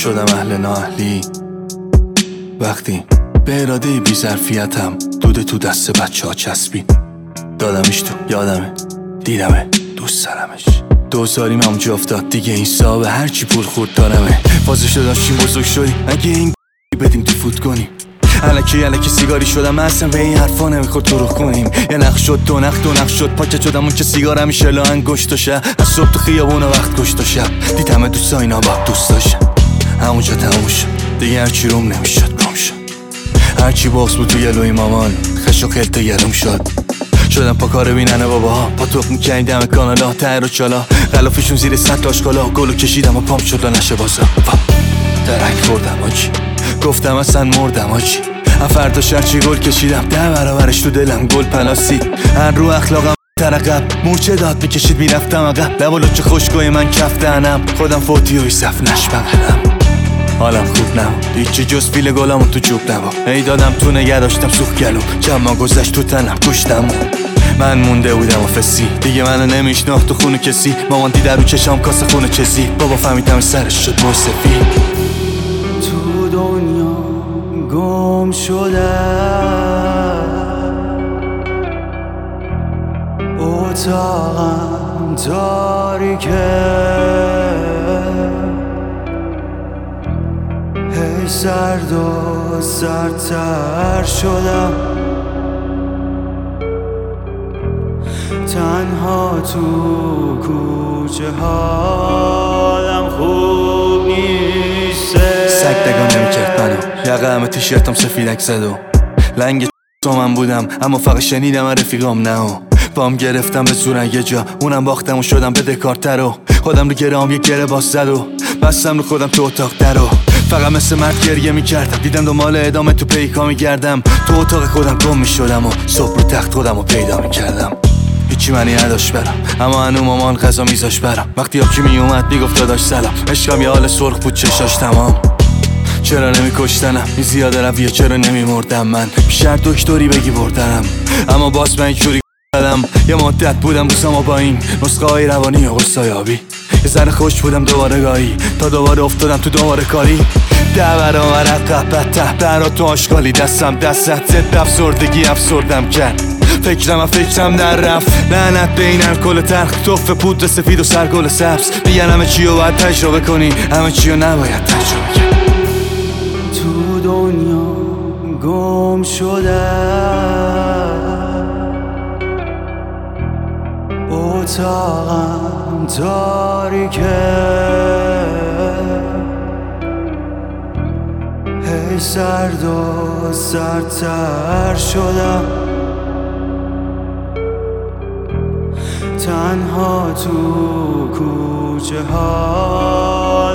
شدم اهل نااهلی وقتی به اراده بی ظرفیتم دوده تو دست بچه ها چسبید. دادمش تو یادمه، دیدمه، دوست دارمش. دوزاریم همونجا افتاد دیگه این صاحب هرچی پول خورد دارمه. فازشو داشتیم بزرگ شدیم اگه این بدیم تو فوت کنیم. الکی سیگاری شدم اصلا به این حرفا نمیخورد تو رو کنیم. یه نخ شد دو نخ شد پاکت شدم اون که سیگار همیشه لاهن گشت و شب. از صبح تو خیابون و وقت کشت و شب دیدمه دوستا اینا با دوست داشتم. همونجا تموم شد دیگه هرچی روم نمیشد روم شد. هرچی باز بود تو گلوی مامان خش و خلط گرم شد. شدم پا کار بیننه باباها پا توپ میکنی دم کانالا تر و چالا غلافشون زیر سطل آشکالا گلو کشیدم و پام شد و نشه بازا درک خوردم آجی گفتم اصلا مردم آجی فردا شرچی گل کشیدم 10 برابرش تو دلم گل پلاسید هر رو اخلاقم ترقب مورچه داد میکشید میرفتم عقب لب و لچه خوشگوی من کف دهنم خودم فوتی و صف نشبقنم حالم خوب نبود هیچی جز فیل گلامون تو جوب نبود ای دادم تو نگه داشتم سوخ گلو جمع گذشت تو تنم کشتم من مونده بودم و فسی دیگه منو نمیشناخت تو خونه کسی مامان دیده رو چشام کاسه خونه چزی بابا فهمیدم سرش شد موی سفید تو دنیا گم شده اتاقم تاریکه هی سرد و سردتر شدم تنها تو کوچه حالم خوب نیسته سگ دگاه نمیکرد منو یقه همه تیشرتم سفیدک زد و لنگ تو من بودم اما فقط شنیدم رفیقام نه بام گرفتم به زورن یه جا اونم باختم و شدم بدهکارتر و خودم رو گرام یه گره باز زد و بستم رو خودم تو اتاق در و فقط مثل مرد گریه میکردم دیدم دنبال ادامه تو پیکا میگردم تو اتاق خودم گم میشدم و صبح رو تخت خودم رو پیدا میکردم هیچی معنی نداشت برم اما هنو مامان غذا میذاش برم وقتی آبکی میومد میگفت داداش سلام عشقم یه حال سرخ بود چشاش تمام چرا نمیکشتنم این زیاده رویه چرا نمیمردم من بیشتر دکتری بگی بردنم اما باز من اینجوری دادم یه مدت بودم روزامو با این نسخه های روانی و غصایابی یه ذره خوش بودم دوباره گاهی تا دوباره افتادم تو دوباره کاری 10 برابر عقب بدتر برات تو آشغالی دستم دستت ضد افسردگی افسردم کرد فکرم در رفت لعنت به این الکل تلخ توف پودر سفید و سرگل سبز میگن همه چی رو باید تجربه کنی همه چی رو نباید تجربه کنی تو دنیا گم شده اتاقم تاریکه هی سرد و سردتر شدم تنها تو کوچه ها